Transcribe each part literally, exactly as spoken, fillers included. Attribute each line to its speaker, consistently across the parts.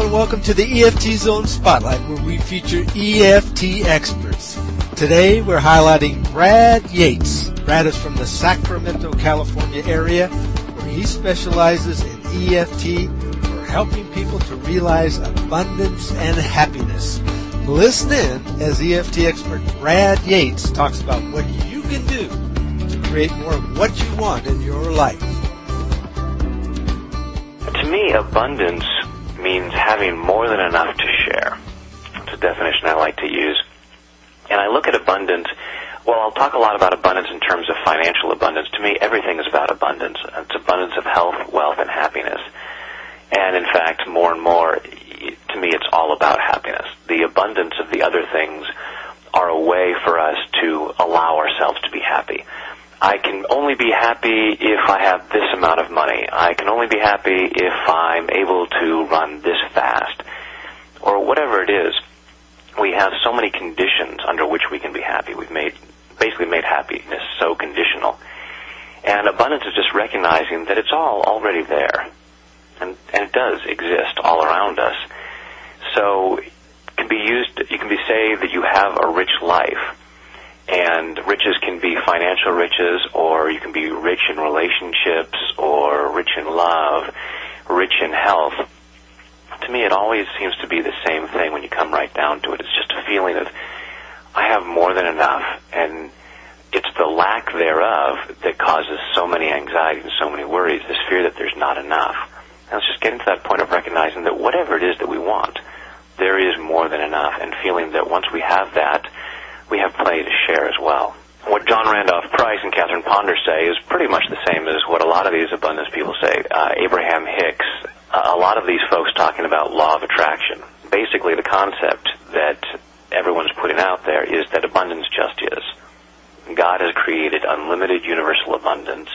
Speaker 1: and welcome to the E F T Zone Spotlight, where we feature E F T experts. Today, we're highlighting Brad Yates. Brad is from the Sacramento, California area, where he specializes in E F T for helping people to realize abundance and happiness. Listen in as E F T expert Brad Yates talks about what you can do to create more of what you want in your life.
Speaker 2: To me, abundance means having more than enough to share. It's a definition I like to use. And I look at abundance, well, I'll talk a lot about abundance in terms of financial abundance. To me, everything is about abundance. It's abundance of health, wealth, and happiness. And in fact, more and more, to me, it's all about happiness. The abundance of the other things are a way for us to allow ourselves to be happy. I can only be happy if I have this amount of money. I can only be happy if I'm able to run this fast. Or whatever it is, we have so many conditions under which we can be happy. We've made basically made happiness so conditional. And abundance is just recognizing that it's all already there. And, and it does exist all around us. So it can be used, you can be say that you have a rich life. And riches can be financial riches, or you can be rich in relationships, or rich in love, rich in health. To me, it always seems to be the same thing when you come right down to it. It's just a feeling of, I have more than enough, and it's the lack thereof that causes so many anxieties and so many worries, this fear that there's not enough. And it's just getting to that point of recognizing that whatever it is that we want, there is more than enough, and feeling that once we have that, we have plenty to share as well. What John Randolph Price and Catherine Ponder say is pretty much the same as what a lot of these abundance people say. Uh, Abraham Hicks, uh, a lot of these folks talking about law of attraction. Basically, the concept that everyone's putting out there is that abundance just is. God has created unlimited universal abundance,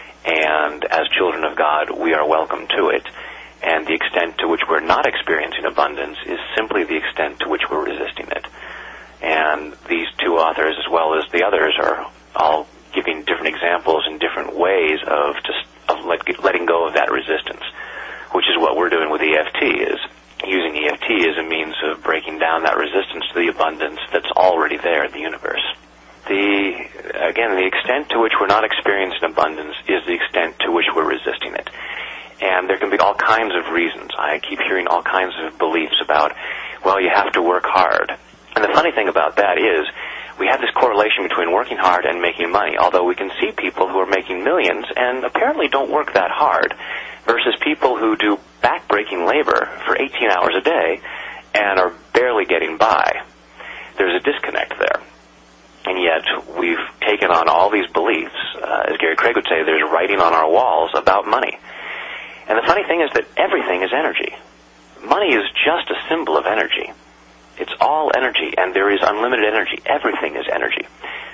Speaker 2: and as children of God, we are welcome to it. And the extent to which we're not experiencing abundance is simply the extent to which we're resisting it. And these two authors, as well as the others, are all giving different examples and different ways of just of let, letting go of that resistance, which is what we're doing with E F T, is using E F T as a means of breaking down that resistance to the abundance that's already there in the universe. The again, the extent to which we're not experiencing abundance is the extent to which we're resisting it. And there can be all kinds of reasons. I keep hearing all kinds of beliefs about, well, you have to work hard. And the funny thing about that is we have this correlation between working hard and making money, although we can see people who are making millions and apparently don't work that hard versus people who do back-breaking labor for eighteen hours a day and are barely getting by. There's a disconnect there. And yet we've taken on all these beliefs. Uh, as Gary Craig would say, there's writing on our walls about money. And the funny thing is that everything is energy. Money is just a symbol of energy. It's all energy, and there is unlimited energy. Everything is energy.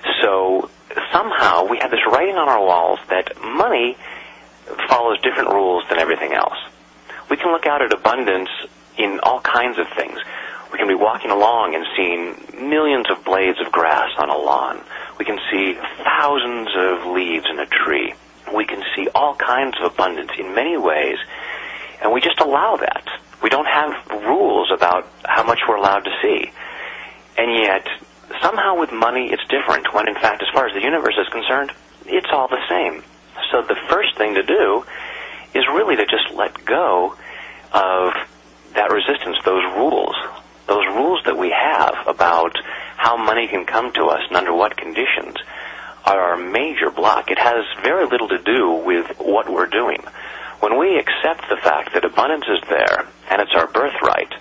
Speaker 2: So somehow we have this writing on our walls that money follows different rules than everything else. We can look out at abundance in all kinds of things. We can be walking along and seeing millions of blades of grass on a lawn. We can see thousands of leaves in a tree. We can see all kinds of abundance in many ways, and we just allow that. We don't have rules about how much we're allowed to see. And yet, somehow with money, it's different, when in fact, as far as the universe is concerned, it's all the same. So the first thing to do is really to just let go of that resistance, those rules, those rules that we have about how money can come to us and under what conditions are our major block. It has very little to do with what we're doing. When we accept the fact that abundance is there, and it's our birthright,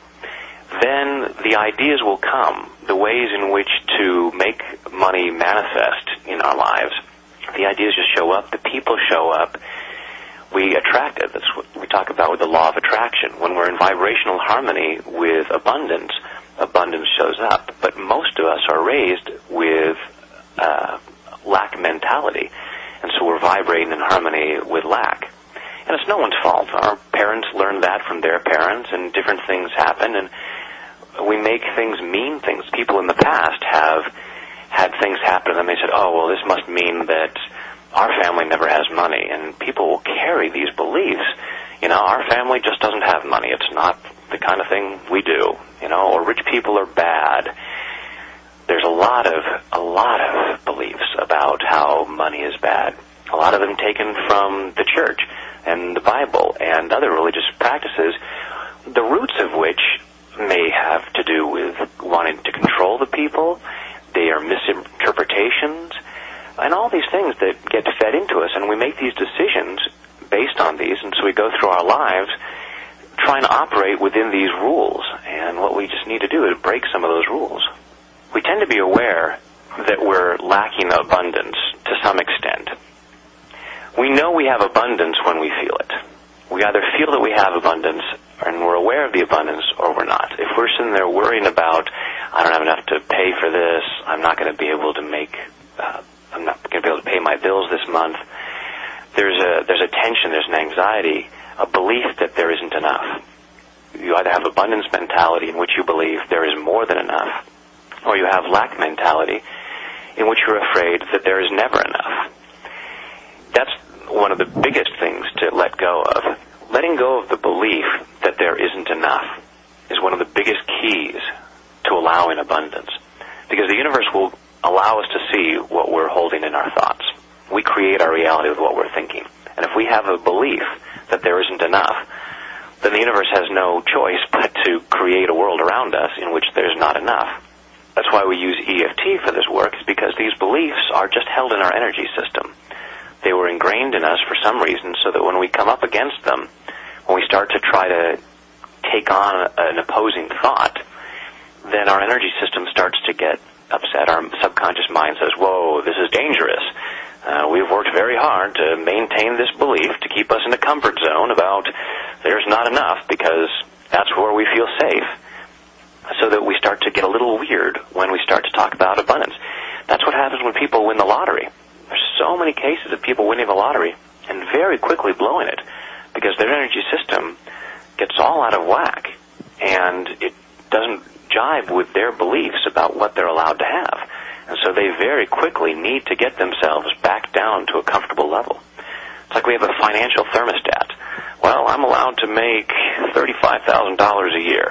Speaker 2: then the ideas will come, the ways in which to make money manifest in our lives. The ideas just show up, the people show up, we attract it. That's what we talk about with the law of attraction. When we're in vibrational harmony with abundance, abundance shows up. But most of us are raised with uh, lack mentality, and so we're vibrating in harmony with lack. And it's no one's fault. Our parents learned that from their parents, and different things happen, and we make things mean things. People in the past have had things happen, and they said, oh, well, this must mean that our family never has money, and people will carry these beliefs. You know, our family just doesn't have money. It's not the kind of thing we do, you know, or rich people are bad. There's a lot of, a lot of beliefs about how money is bad. A lot of them taken from the church and the Bible and other religious practices, the roots of which may have to do with wanting to control the people. They are misinterpretations, and all these things that get fed into us, and we make these decisions based on these, and so we go through our lives trying to operate within these rules, and what we just need to do is break some of those rules. We tend to be aware that we're lacking abundance to some extent. We know we have abundance when we feel it. We either feel that we have abundance and we're aware of the abundance, or we're not. If we're sitting there worrying about, I don't have enough to pay for this, I'm not going to be able to make, uh, I'm not going to be able to pay my bills this month, there's a there's a tension, there's an anxiety, a belief that there isn't enough. You either have abundance mentality in which you believe there is more than enough, or you have lack mentality in which you're afraid that there is never enough. That's one of the biggest things to let go of. Letting go of the belief that there isn't enough is one of the biggest keys to allowing abundance, because the universe will allow us to see what we're holding in our thoughts. We create our reality with what we're thinking. And if we have a belief that there isn't enough, then the universe has no choice but to create a world around us in which there's not enough. That's why we use E F T for this work, is because these beliefs are just held in our energy system. They were ingrained in us for some reason, so that when we come up against them, when we start to try to take on an opposing thought, then our energy system starts to get upset. Our subconscious mind says, whoa, this is dangerous. Uh, we've worked very hard to maintain this belief, to keep us in a comfort zone about there's not enough, because that's where we feel safe. So that we start to get a little weird when we start to talk about abundance. That's what happens when people win the lottery. There's so many cases of people winning the lottery and very quickly blowing it, because their energy system gets all out of whack, and it doesn't jibe with their beliefs about what they're allowed to have. And so they very quickly need to get themselves back down to a comfortable level. It's like we have a financial thermostat. Well, I'm allowed to make thirty-five thousand dollars a year.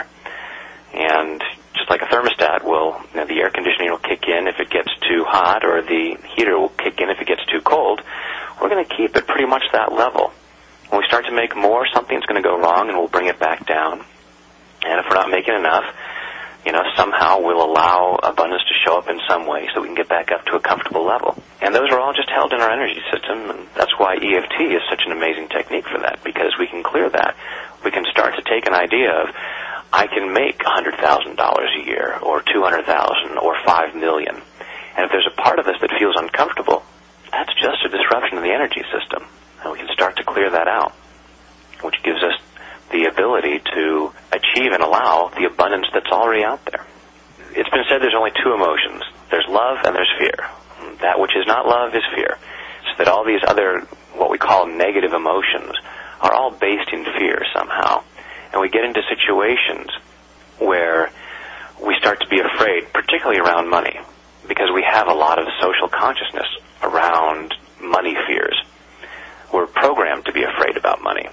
Speaker 2: And just like a thermostat will, you know, the air conditioning will kick in if it gets too hot, or the heater will kick in if it gets too cold. We're going to keep it pretty much that level. When we start to make more, something's going to go wrong, and we'll bring it back down. And if we're not making enough, you know, somehow we'll allow abundance to show up in some way so we can get back up to a comfortable level. And those are all just held in our energy system, and that's why E F T is such an amazing technique for that, because we can clear that. We can start to take an idea of, I can make one hundred thousand dollars a year, or two hundred thousand dollars, or five million dollars. And if there's a part of us that feels uncomfortable, that's just a disruption of the energy system. And we can start to clear that out, which gives us the ability to achieve and allow the abundance that's already out there. It's been said there's only two emotions. There's love and there's fear. That which is not love is fear. So that all these other, what we call negative emotions, are all based in fear somehow. And we get into situations where we start to be afraid, particularly around money, because we have a lot of social consciousness around money fears. We're programmed to be afraid about money.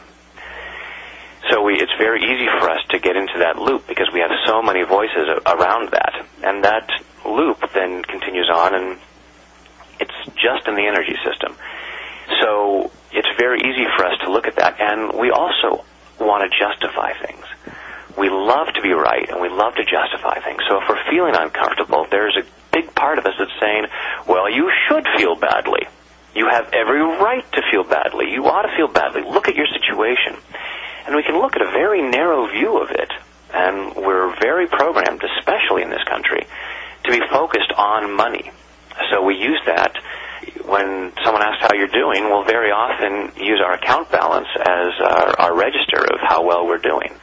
Speaker 2: So we, it's very easy for us to get into that loop, because we have so many voices around that. And that loop then continues on, and it's just in the energy system. So it's very easy for us to look at that. And we also want to justify things. We love to be right, and we love to justify things. So if we're feeling uncomfortable, there's a big part of us that's saying, well, you should feel badly. You have every right to feel badly. You ought to feel badly. Look at your situation. And we can look at a very narrow view of it. And we're very programmed, especially in this country, to be focused on money. So we use that. When someone asks how you're doing, we'll very often use our account balance as our, our register of how well we're doing.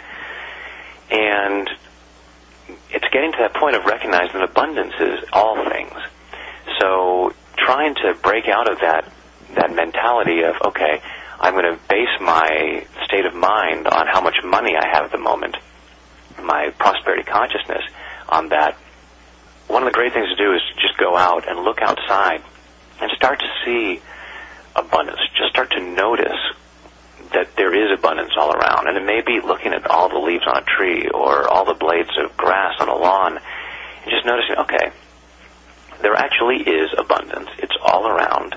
Speaker 2: And it's getting to that point of recognizing that abundance is all things. So trying to break out of that, that mentality of, okay, I'm going to base my state of mind on how much money I have at the moment, my prosperity consciousness on that. One of the great things to do is just go out and look outside and start to see abundance. Just start to notice that there is abundance all around. And it may be looking at all the leaves on a tree or all the blades of grass on a lawn and just noticing, okay, there actually is abundance. It's all around.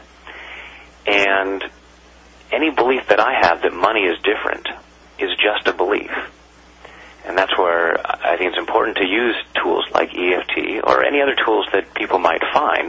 Speaker 2: And any belief that I have that money is different is just a belief. And that's where I think it's important to use tools like E F T or any other tools that people might find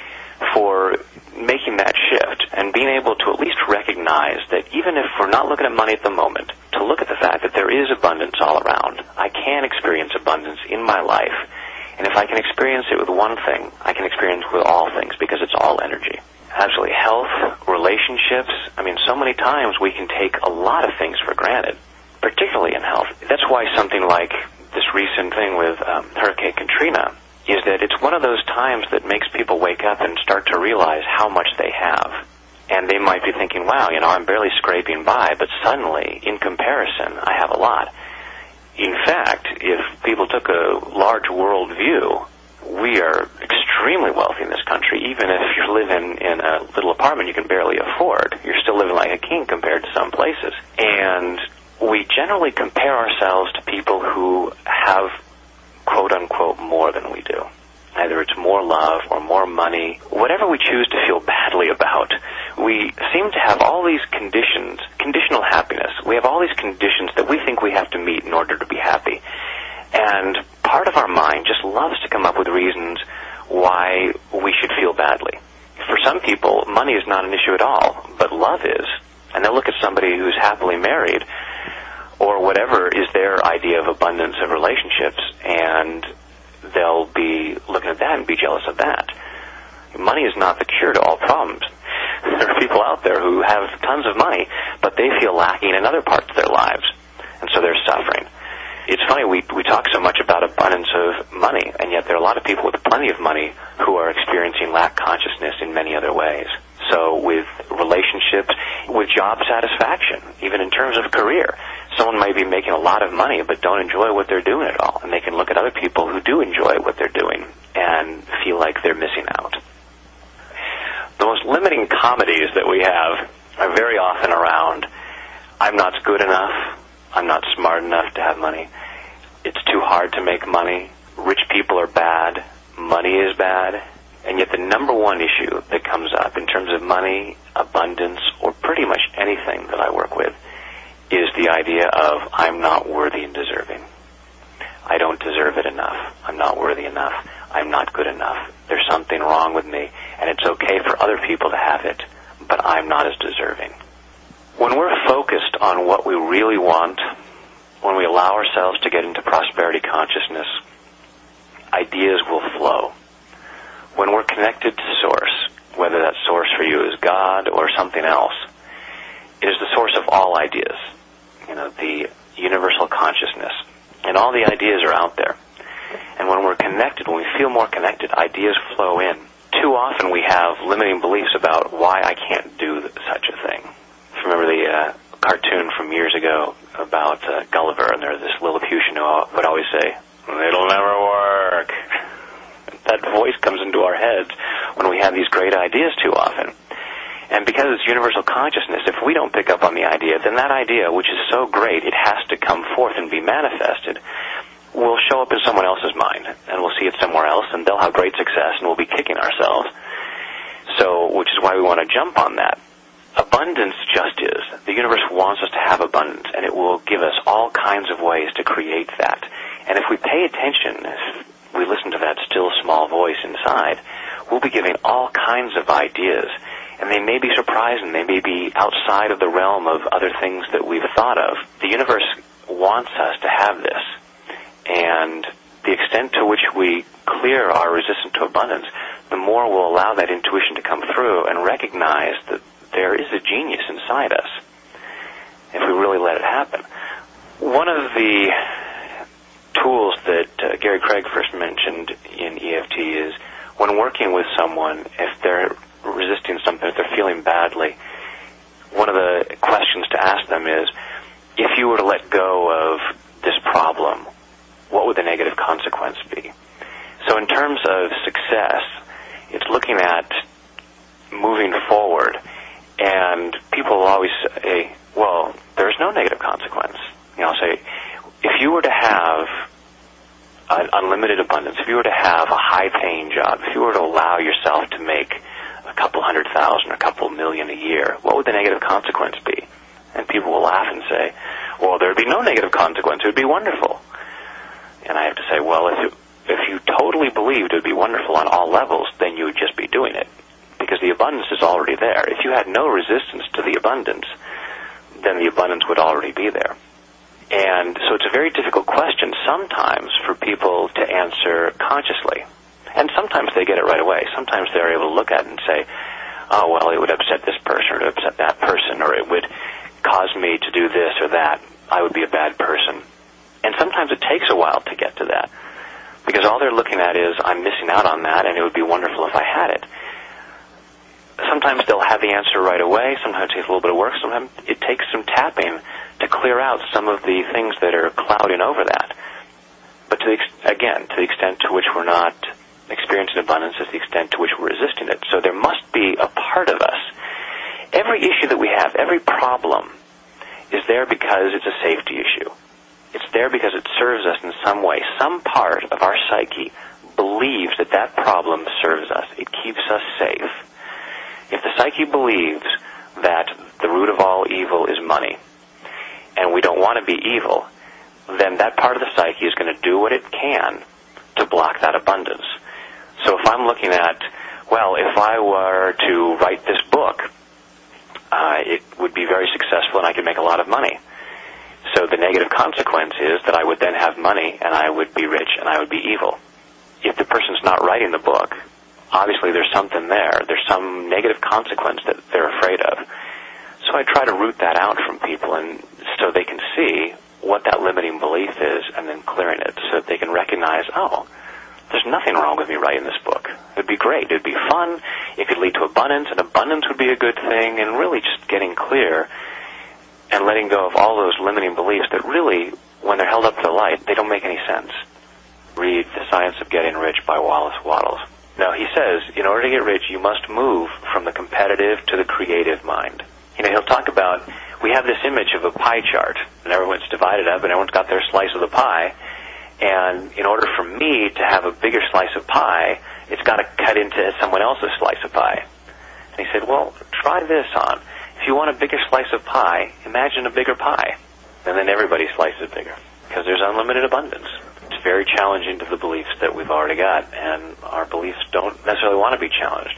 Speaker 2: for making that shift and being able to at least recognize that even if we're not looking at money at the moment, to look at the fact that there is abundance all around. I can experience abundance in my life. And if I can experience it with one thing, I can experience it with all things because it's all energy. Absolutely. Health, relationships. I mean, so many times we can take a lot of things for granted, particularly in health. That's why something like this recent thing with um, Hurricane Katrina is that it's one of those times that makes people wake up and start to realize how much they have. And they might be thinking, wow, you know, I'm barely scraping by, but suddenly, in comparison, I have a lot. In fact, if people took a large world view, we are extremely wealthy in this country. Even if you're living in a little apartment you can barely afford, you're still living like a king compared to some places. And we generally compare ourselves to people who have, quote-unquote, more than we do. Either it's more love or more money, whatever we choose to feel badly about. We seem to have all these conditions, conditional happiness. We have all these conditions that we think we have to meet in order to be happy. And part of our mind just loves to come up with reasons why we should feel badly. For some people, money is not an issue at all, but love is. And they'll look at somebody who's happily married or whatever is their idea of abundance of relationships, and they'll be looking at that and be jealous of that. Money is not the cure to all problems. There are people out there who have tons of money, but they feel lacking in other parts of their lives, and so they're suffering. It's funny, we we talk so much about abundance of money, and yet there are a lot of people with plenty of money who are experiencing lack consciousness in many other ways. So with relationships, with job satisfaction, even in terms of career. Someone might be making a lot of money but don't enjoy what they're doing at all, and they can look at other people who do enjoy what they're doing and feel like they're missing out. The most limiting comedies that we have are very often around, I'm not good enough, I'm not smart enough to have money, it's too hard to make money, rich people are bad, money is bad, and yet the number one issue that comes up in terms of money, abundance, or pretty much anything that I work with is the idea of I'm not worthy and deserving. I don't deserve it enough. I'm not worthy enough. I'm not good enough. There's something wrong with me, and it's okay for other people to have it, but I'm not as deserving. When we're focused on what we really want, when we allow ourselves to get into prosperity consciousness, ideas will flow. When we're connected to Source, whether that Source for you is God or something else, it is the source of all ideas, you know, the universal consciousness. And all the ideas are out there. And when we're connected, when we feel more connected, ideas flow in. Too often we have limiting beliefs about why I can't do such a thing. Remember the uh, cartoon from years ago about uh, Gulliver, and there's this Lilliputian who would always say, it'll never work. That voice comes into our heads when we have these great ideas too often. And because it's universal consciousness, if we don't pick up on the idea, then that idea, which is so great, it has to come forth and be manifested, will show up in someone else's mind, and we'll see it somewhere else, and they'll have great success, and we'll be kicking ourselves. So, which is why we want to jump on that. Abundance just is. The universe wants us to have abundance, and it will give us all kinds of ways to create that. And if we pay attention, if we listen to that still small voice inside, we'll be giving all kinds of ideas. And they may be surprising. They may be outside of the realm of other things that we've thought of. The universe wants us to have this. And the extent to which we clear our resistance to abundance, the more we'll allow that intuition to come through and recognize that there is a genius inside us if we really let it happen. One of the tools that uh, Gary Craig first mentioned in E F T is when working with someone, if they're resisting something, if they're feeling badly, one of the questions to ask them is, if you were to let go of this problem, what would the negative consequence be? So in terms of success, it's looking at moving forward, and people will always say, well, there's no negative consequence. You know, say, if you were to have an unlimited abundance, if you were to have a high-paying job, if you were to allow yourself to make a couple hundred thousand or a couple million a year, what would the negative consequence be? And people will laugh and say, well, there would be no negative consequence. It would be wonderful. And I have to say, well, if, it, if you totally believed it would be wonderful on all levels, then you would just be doing it, because the abundance is already there. If you had no resistance to the abundance, then the abundance would already be there. And so it's a very difficult question sometimes for people to answer consciously. And sometimes they get it right away. Sometimes they're able to look at it and say, oh, well, it would upset this person or it would upset that person, or it would cause me to do this or that. I would be a bad person. And sometimes it takes a while to get to that, because all they're looking at is, I'm missing out on that, and it would be wonderful if I had it. Sometimes they'll have the answer right away. Sometimes it takes a little bit of work. Sometimes it takes some tapping to clear out some of the things that are clouding over that. But to the ex- again, to the extent to which we're not experiencing abundance is the extent to which we're resisting it. So there must be a part of us. Every issue that we have, every problem, is there because it's a safety issue. It's there because it serves us in some way. Some part of our psyche believes that that problem serves us. It keeps us safe. If the psyche believes that the root of all evil is money, and we don't want to be evil, then that part of the psyche is going to do what it can to block that abundance. So if I'm looking at, well, if I were to write this book, uh, it would be very successful and I could make a lot of money. So the negative consequence is that I would then have money and I would be rich and I would be evil. If the person's not writing the book, obviously there's something there. There's some negative consequence that they're afraid of. So I try to root that out from people, and so they can see what that limiting belief is and then clearing it so that they can recognize, oh, there's nothing wrong with me writing this book. It would be great. It would be fun. It could lead to abundance, and abundance would be a good thing, and really just getting clear and letting go of all those limiting beliefs that really, when they're held up to the light, they don't make any sense. Read The Science of Getting Rich by Wallace Wattles. Now, he says, in order to get rich, you must move from the competitive to the creative mind. You know, he'll talk about, we have this image of a pie chart, and everyone's divided up, and everyone's got their slice of the pie, and in order for me to have a bigger slice of pie, it's got to cut into someone else's slice of pie. And he said, well, try this on. If you want a bigger slice of pie, imagine a bigger pie, and then everybody's slice is bigger, because there's unlimited abundance. It's very challenging to the beliefs that we've already got, and our beliefs don't necessarily want to be challenged.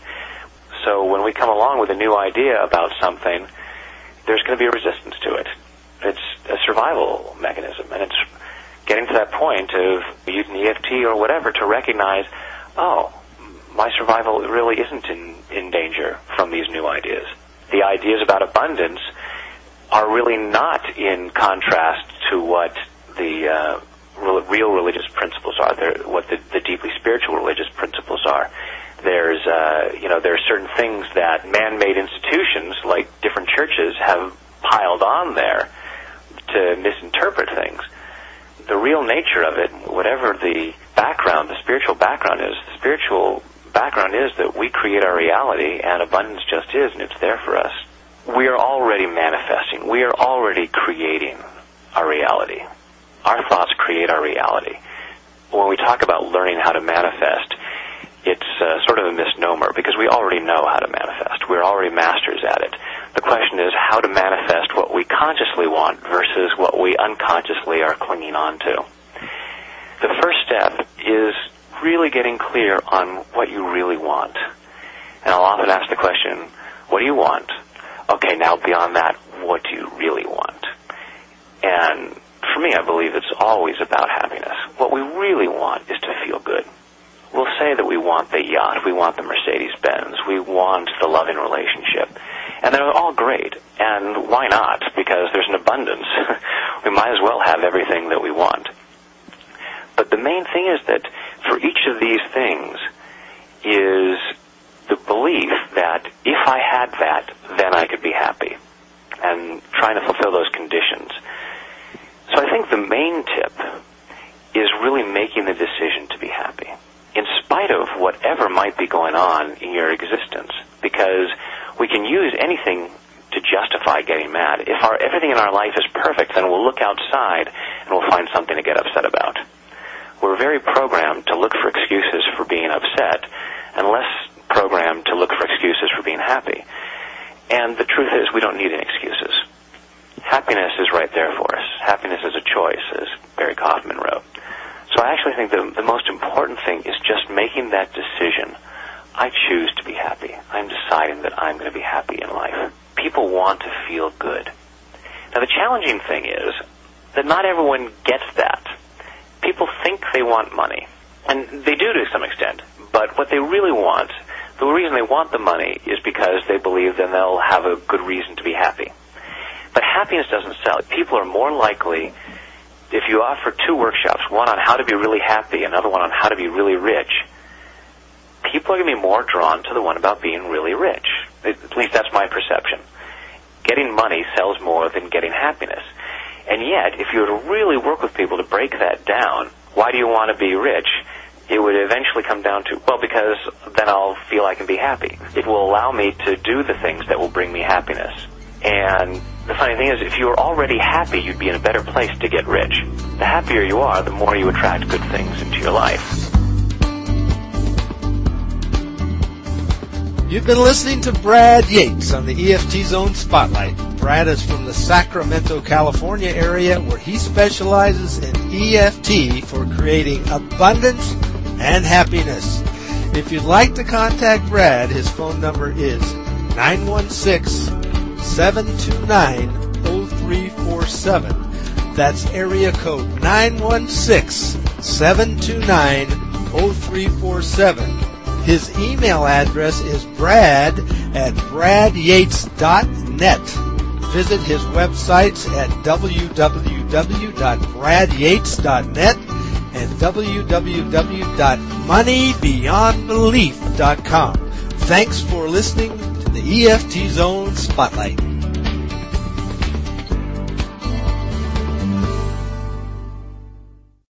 Speaker 2: So when we come along with a new idea about something, there's going to be a resistance to it. It's a survival mechanism, and it's getting to that point of using E F T or whatever to recognize, oh, my survival really isn't in, in danger from these new ideas. The ideas about abundance are really not in contrast to what the uh, real religious principles are, They're, what the, the deeply spiritual religious principles are. There's, uh, you know, there are certain things that man-made institutions, like different churches, have piled on there to misinterpret things. The real nature of it, whatever the background, the spiritual background is, the spiritual background is that we create our reality, and abundance just is, and it's there for us. We are already manifesting. We are already creating our reality. Our thoughts create our reality. When we talk about learning how to manifest, it's uh, sort of a misnomer, because we already know how to manifest. We're already masters at it. The question is how to manifest what we consciously want versus what we unconsciously are clinging on to. The first step is really getting clear on what you really want. And I'll often ask the question, what do you want? Okay, now beyond that, what do you really want? And for me, I believe it's always about happiness. What we really want is to feel good. We'll say that we want the yacht, we want the Mercedes-Benz, we want the loving relationship. And they're all great. And why not? Because there's an abundance. We might as well have everything that we want. But the main thing is that for each of these things is the belief that if I had that, then I could be happy. And trying to fulfill those conditions. So I think the main tip is really making the decision to be happy, in spite of whatever might be going on in your existence, because we can use anything to justify getting mad. If our everything in our life is perfect, then we'll look outside and we'll find something to get upset about. We're very programmed to look for excuses for being upset and less programmed to look for excuses for being happy. And the truth is, we don't need any excuses. Happiness is right there for us. Happiness is a choice, as Barry Kaufman wrote. So I actually think the, the most important thing is just making that decision. I choose to be happy. I'm deciding that I'm going to be happy in life. People want to feel good. Now, the challenging thing is that not everyone gets that. People think they want money, and they do to some extent, but what they really want, the reason they want the money is because they believe then they'll have a good reason to be happy. But happiness doesn't sell. People are more likely, if you offer two workshops, one on how to be really happy, another one on how to be really rich, people are going to be more drawn to the one about being really rich. At least that's my perception. Getting money sells more than getting happiness. And yet, if you were to really work with people to break that down, why do you want to be rich? It would eventually come down to, well, because then I'll feel I can be happy. It will allow me to do the things that will bring me happiness. And the funny thing is, if you were already happy, you'd be in a better place to get rich. The happier you are, the more you attract good things into your life.
Speaker 1: You've been listening to Brad Yates on the E F T Zone Spotlight. Brad is from the Sacramento, California area, where he specializes in E F T for creating abundance and happiness. If you'd like to contact Brad, his phone number is nine one six, seven two nine, zero three four seven. That's area code nine one six, seven two nine, zero three four seven. His email address is brad at brad yates dot net. Visit his websites at w w w dot brad yates dot net and w w w dot money beyond belief dot com. Thanks for listening to the E F T Zone Spotlight.